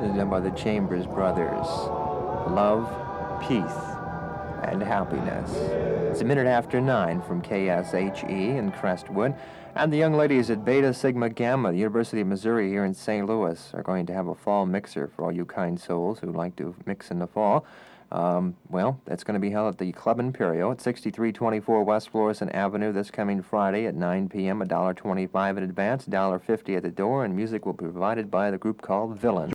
done by the Chambers Brothers. Love, peace, and happiness. It's a minute after 9 from KSHE in Crestwood. And the young ladies at Beta Sigma Gamma, the University of Missouri here in St. Louis, are going to have a fall mixer for all you kind souls who like to mix in the fall. Well, that's going to be held at the Club Imperio at 6324 West Florissant Avenue this coming Friday at 9 p.m. $1.25 in advance, $1.50 at the door, and music will be provided by the group called Villain.